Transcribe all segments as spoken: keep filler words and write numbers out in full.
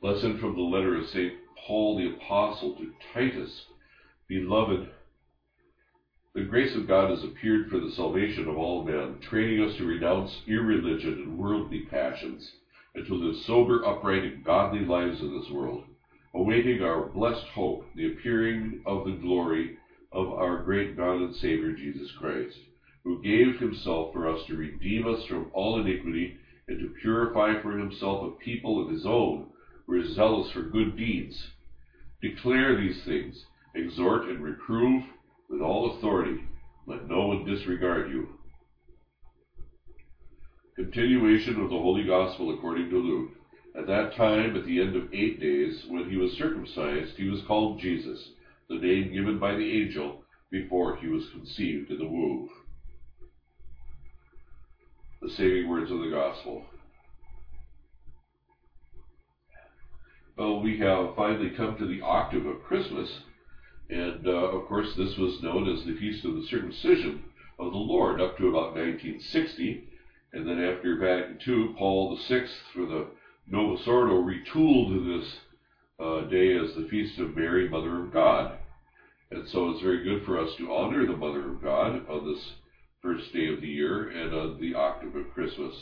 Lesson from the letter of Saint Paul the Apostle to Titus. Beloved, the grace of God has appeared for the salvation of all men, training us to renounce irreligion and worldly passions, and to live sober, upright, and godly lives in this world, awaiting our blessed hope, the appearing of the glory of our great God and Savior Jesus Christ, who gave himself for us to redeem us from all iniquity and to purify for himself a people of his own, who are zealous for good deeds. Declare these things, exhort and reprove with all authority. Let no one disregard you. Continuation of the Holy Gospel according to Luke. At that time, at the end of eight days, when he was circumcised, he was called Jesus, the name given by the angel before he was conceived in the womb. The saving words of the Gospel. Well, we have finally come to the octave of Christmas, and uh, of course this was known as the Feast of the Circumcision of the Lord up to about nineteen sixty, and then after Vatican Two, Paul the Sixth, for the Novus Ordo, retooled this uh, day as the Feast of Mary, Mother of God. And so it's very good for us to honor the Mother of God on this first day of the year and on the octave of Christmas.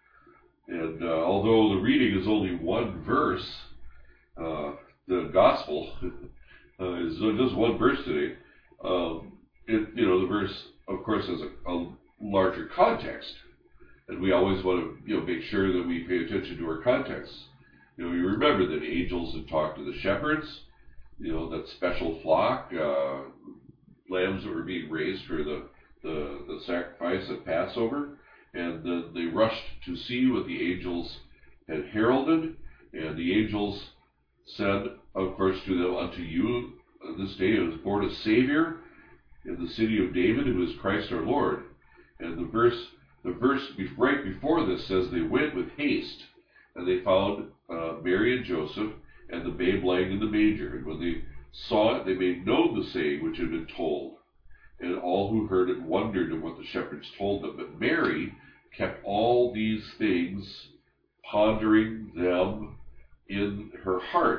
And uh, although the reading is only one verse, uh, the Gospel uh, is just one verse today. Um, it, you know, the verse, of course, has a, a larger context. And we always want to, you know, make sure that we pay attention to our context. You know, you remember that angels had talked to the shepherds, you know, that special flock, uh, lambs that were being raised for the, the, the sacrifice at Passover. And then they rushed to see what the angels had heralded. And the angels said, of course, to them, unto you this day is born a Savior in the city of David, who is Christ our Lord. And the verse The verse right before this says, they went with haste, and they found uh, Mary and Joseph and the babe lying in the manger. And when they saw it, they made known the saying which had been told. And all who heard it wondered at what the shepherds told them. But Mary kept all these things, pondering them in her heart.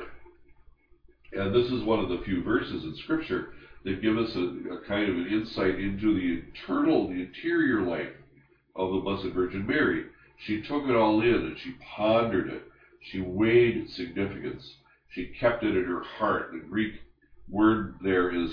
And this is one of the few verses in Scripture that give us a, a kind of an insight into the internal, the interior life of the Blessed Virgin Mary. She took it all in and she pondered it. She weighed its significance. She kept it in her heart. The Greek word there is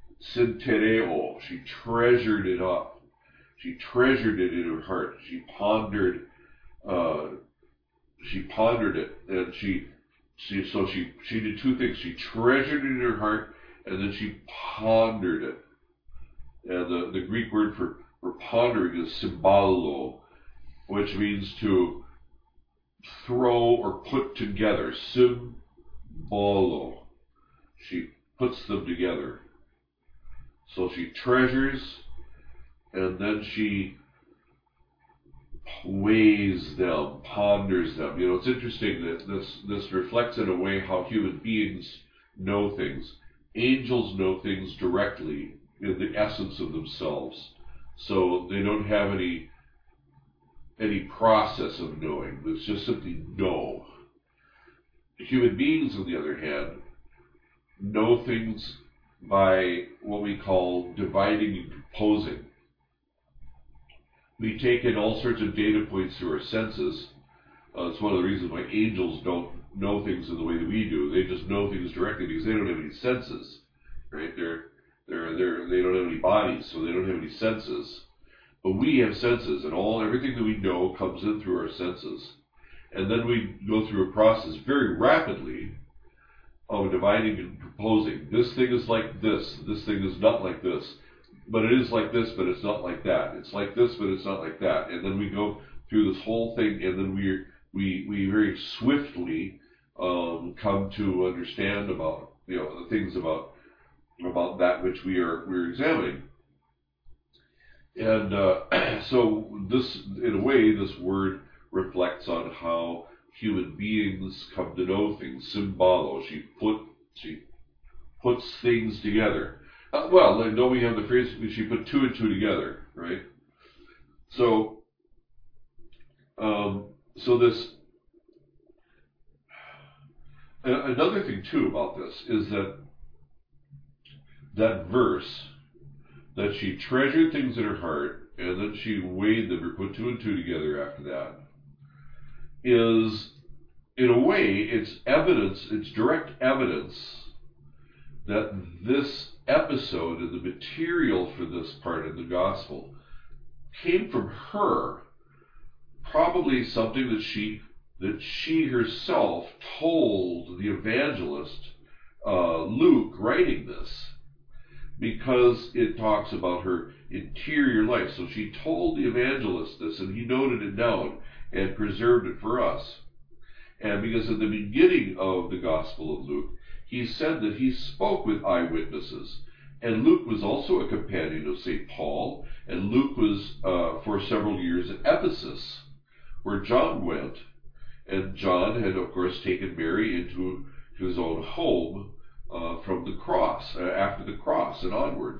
syntereo. She treasured it up. She treasured it in her heart. She pondered. Uh, she pondered it, and she, she. So she she did two things. She treasured it in her heart, and then she pondered it. And the the Greek word for For pondering is symbolo, which means to throw or put together. Symbolo. She puts them together. So she treasures, and then she weighs them, ponders them. You know, it's interesting that this, this reflects in a way how human beings know things. Angels know things directly in the essence of themselves. So they don't have any any process of knowing. It's just simply know. Human beings, on the other hand, know things by what we call dividing and composing. We take in all sorts of data points through our senses. Uh, it's one of the reasons why angels don't know things in the way that we do. They just know things directly because they don't have any senses, right? They're They're, they're, they don't have any bodies, so they don't have any senses. But we have senses, and all everything that we know comes in through our senses. And then we go through a process very rapidly of dividing and composing. This thing is like this. This thing is not like this. But it is like this, but it's not like that. It's like this, but it's not like that. And then we go through this whole thing, and then we we we very swiftly um, come to understand about, you know, the things about about that which we are we're examining. And uh, so this, in a way, this word reflects on how human beings come to know things. Symbolo. She put she puts things together. Uh, well, I know we have the phrase, she put two and two together, right? So, um, so this another thing too about this is that that verse, that she treasured things in her heart, and then she weighed them or put two and two together after that, is, in a way, it's evidence, it's direct evidence that this episode and the material for this part of the gospel came from her, probably something that she that she herself told the evangelist uh, Luke writing this, because it talks about her interior life. So she told the evangelist this, and he noted it down and preserved it for us. And because at the beginning of the Gospel of Luke, he said that he spoke with eyewitnesses. And Luke was also a companion of Saint Paul, and Luke was uh, for several years at Ephesus, where John went. And John had, of course, taken Mary into his own home uh, from the cross, uh, after the cross and onwards.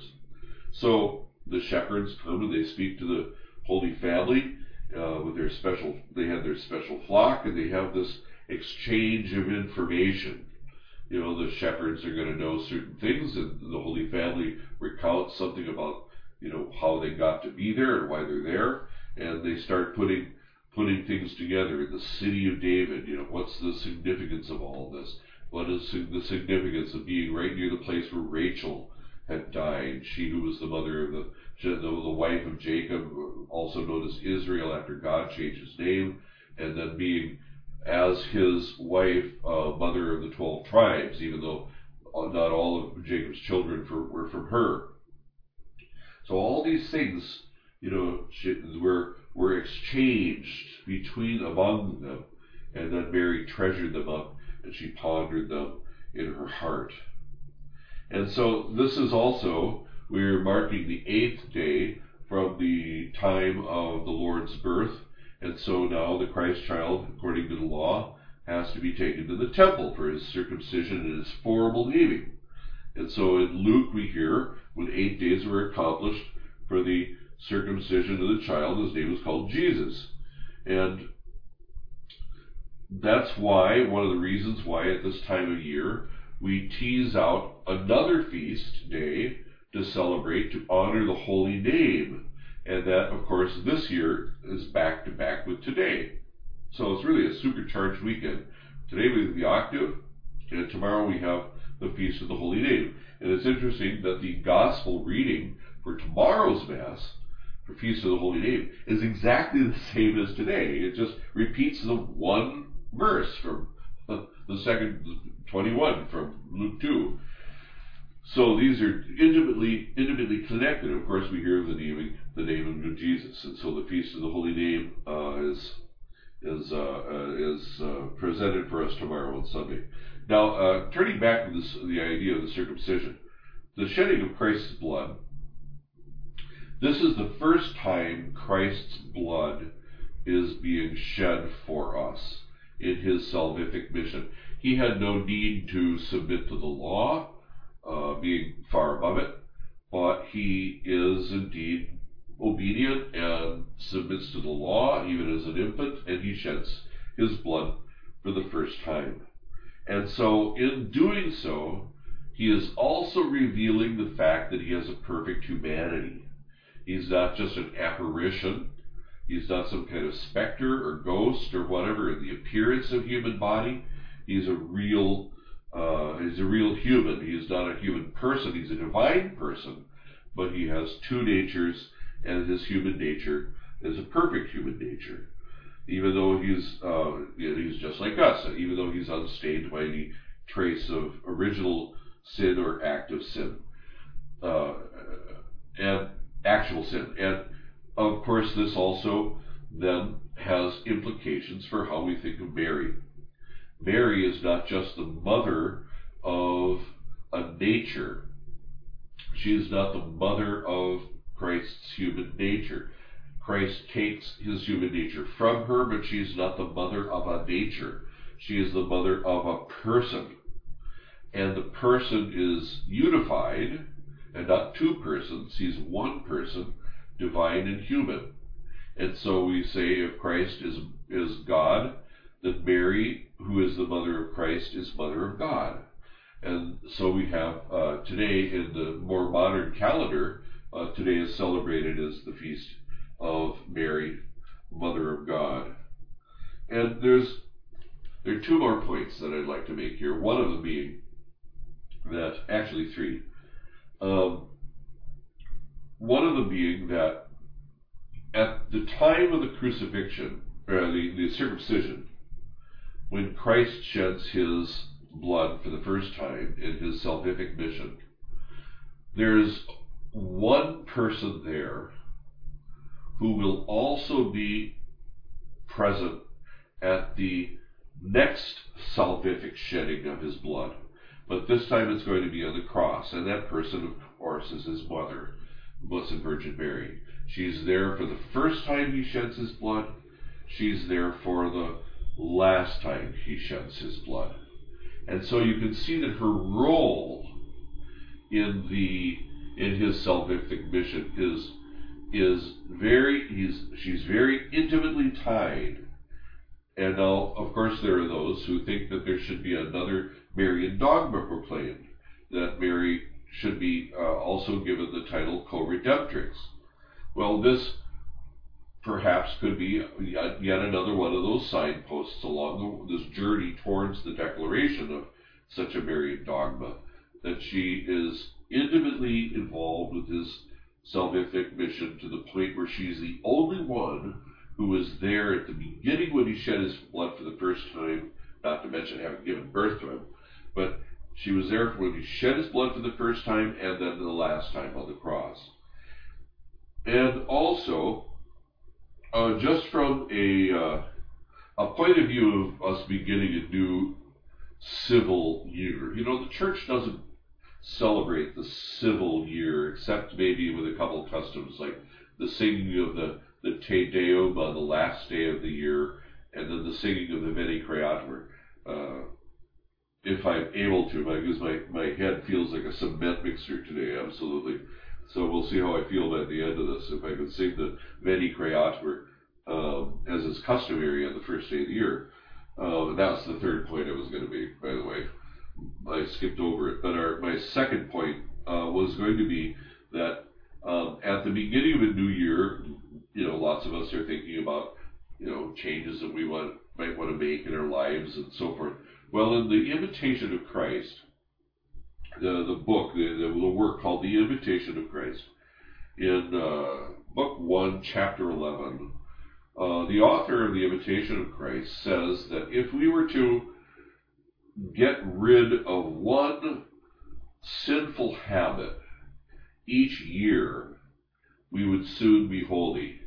So the shepherds come and they speak to the Holy Family uh, with their special, they have their special flock, and they have this exchange of information. You know, the shepherds are going to know certain things, and the Holy Family recounts something about, you know, how they got to be there and why they're there, and they start putting putting things together. In the city of David, you know, what's the significance of all this? What is the significance of being right near the place where Rachel had died? She who was the mother of the, the, the wife of Jacob, also known as Israel after God changed his name, and then being as his wife, uh, mother of the twelve tribes, even though not all of Jacob's children for, were from her. So all these things, you know, were were exchanged between among them, and then Mary treasured them up, and she pondered them in her heart. And so this is also, we're marking the eighth day from the time of the Lord's birth. And so now the Christ child, according to the law, has to be taken to the temple for his circumcision and his formal naming. And so in Luke we hear, when eight days were accomplished for the circumcision of the child, his name was called Jesus. And that's why, one of the reasons why at this time of year, we tease out another feast day to celebrate, to honor the holy name. And that, of course, this year is back to back with today. So it's really a supercharged weekend. Today we have the octave, and tomorrow we have the Feast of the Holy Name. And it's interesting that the Gospel reading for tomorrow's Mass, for Feast of the Holy Name, is exactly the same as today. It just repeats the one verse from the second twenty-one from Luke two. So these are intimately intimately connected. Of course, we hear the naming, the name of Jesus, and so the Feast of the Holy Name uh, is is uh, uh, is uh, presented for us tomorrow and Sunday. Now, uh, turning back to this, the idea of the circumcision, the shedding of Christ's blood. This is the first time Christ's blood is being shed for us in his salvific mission. He had no need to submit to the law, uh, being far above it, but he is indeed obedient and submits to the law, even as an infant, and he sheds his blood for the first time. And so, in doing so, he is also revealing the fact that he has a perfect humanity. He's not just an apparition. He's not some kind of specter or ghost or whatever in the appearance of human body. He's a real, uh, he's a real human. He's not a human person. He's a divine person, but he has two natures, and his human nature is a perfect human nature. Even though he's, uh, you know, he's just like us, and even though he's unstained by any trace of original sin or act of sin, uh, and actual sin. And of course, this also then has implications for how we think of Mary. Mary is not just the mother of a nature. She is not the mother of Christ's human nature. Christ takes his human nature from her, but she is not the mother of a nature. She is the mother of a person. And the person is unified, and not two persons. He's one person, divine and human. And so we say if Christ is is God, that Mary, who is the mother of Christ, is mother of God. And so we have uh, today in the more modern calendar, uh, today is celebrated as the feast of Mary, Mother of God. And there's there are two more points that I'd like to make here. One of them being that, actually three. Um, one of them being that at the time of the crucifixion, or the, the circumcision, when Christ sheds his blood for the first time in his salvific mission, there's one person there who will also be present at the next salvific shedding of his blood. But this time it's going to be on the cross, and that person, of course, is his mother, Blessed Virgin Mary. She's there for the first time he sheds his blood. She's there for the last time he sheds his blood. And so you can see that her role in the in his salvific mission is is very he's she's very intimately tied. And now, of course, there are those who think that there should be another Marian dogma proclaimed, that Mary should be uh, also given the title co-redemptrix. Well, this perhaps could be yet another one of those signposts along the, this journey towards the declaration of such a Marian dogma, that she is intimately involved with his salvific mission to the point where she's the only one who was there at the beginning when he shed his blood for the first time, not to mention having given birth to him, but she was there when he shed his blood for the first time and then the last time on the cross. And also, uh, just from a, uh, a point of view of us beginning a new civil year, you know, the church doesn't celebrate the civil year except maybe with a couple of customs, like the singing of the the Te Deum on the last day of the year, and then the singing of the Veni Creator, uh, if I'm able to, because my, my head feels like a cement mixer today, absolutely. So we'll see how I feel by the end of this, if I can sing the Veni Creator, um, as is customary on the first day of the year. Uh, that's the third point I was going to make, by the way. I skipped over it. But our, my second point uh, was going to be that um, at the beginning of a new year, you know, lots of us are thinking about, you know, changes that we want might want to make in our lives and so forth. Well, in the Imitation of Christ, the the book, the, the, the work called The Imitation of Christ, in uh, book one, chapter eleven, uh, the author of The Imitation of Christ says that if we were to get rid of one sinful habit each year, we would soon be holy.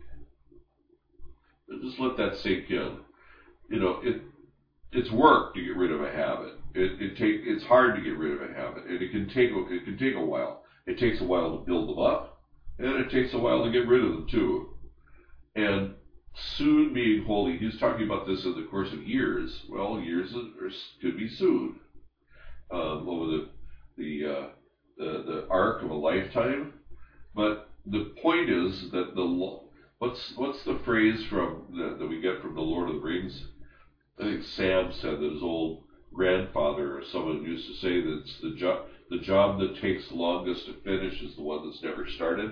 And just let that sink in. You know, it it's work to get rid of a habit. It it take it's hard to get rid of a habit, and it can take it can take a while. It takes a while to build them up, and it takes a while to get rid of them too. And soon being holy, he's talking about this in the course of years. Well, years are, could be soon, um, over the the, uh, the the arc of a lifetime. But the point is that the what's what's the phrase from the, that we get from the Lord of the Rings? I think Sam said that his old grandfather or someone used to say that it's the job the job that takes longest to finish is the one that's never started.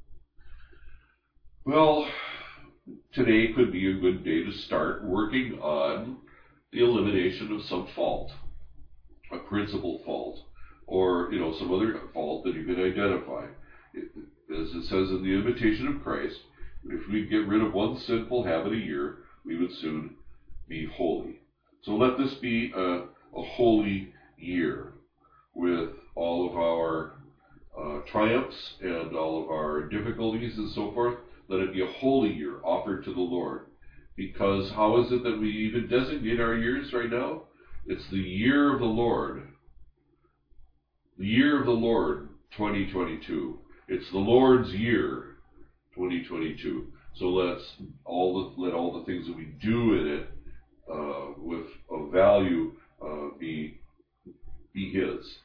Well, today could be a good day to start working on the elimination of some fault, a principal fault, or you know some other fault that you can identify. It, as it says in The Imitation of Christ, if we get rid of one sinful habit a year, we would soon be holy. So let this be a, a holy year with all of our uh, triumphs and all of our difficulties and so forth. Let it be a holy year offered to the Lord. Because how is it that we even designate our years right now? It's the year of the Lord. The year of the Lord, twenty twenty-two. It's the Lord's year, twenty twenty-two. So let's all the, let all the things that we do in it uh, with a value uh, be be His.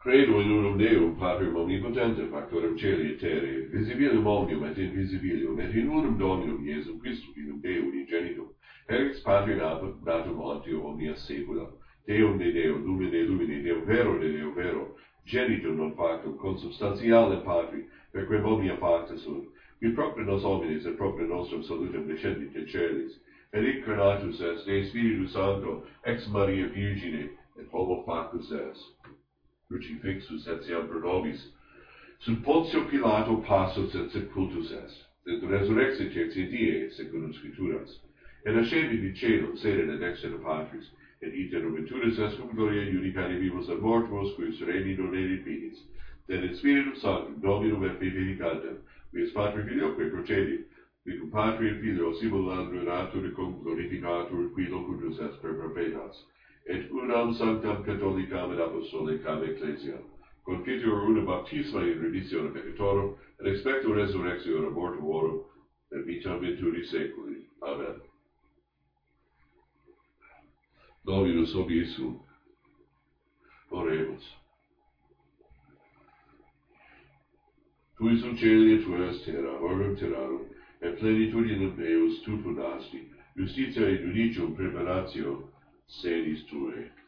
Credo in unum Deum, Patrem omnipotentem, factorem celi et terrae, visibilium omnium et invisibilium, et in unum Dominum Iesum Christum, filum Dei unigenitum, ex Patri natum ante omnia saecula, Deum de Deo, Lumen de Lumine, Deum vero de Deo vero, genitum non factum, consubstantialem Patri, per quem omnia facta sunt, qui propter nos homines et propter nostrum salutem descendit in celis, et incarnatus est de Spiritu Sancto, ex Maria Virgine, et homo factus est. Crucifixus etiam pro nobis, sub Pontio Pilato passus et sepultus est, et resurrexit tertia die, secundum Scripturas, et ascendit in caelum, sede et exter Patris, et iterum venturis est cum gloria judicati vivos et mortuos, qui sereni donedit finis, et in Spiritum Sanctum, Dominum et Vivificantem, quis Patri Filioque procedit, qui cum Patri et Filio simulatur et cum glorificatur, qui locutus est per profetas, et unam sanctam catholicam et apostolicam ecclesiam, confiteor una baptisma in remissione peccatorum, et expecto resurrectione mortuorum, et vitam venturi saeculi. Amen. Dominus obisum. Oremus. Tui sunt celi et tua est terra, orbem terrarum, et plenitudinem Deus tu fundasti, justitia et judicium preparatio sedis tue.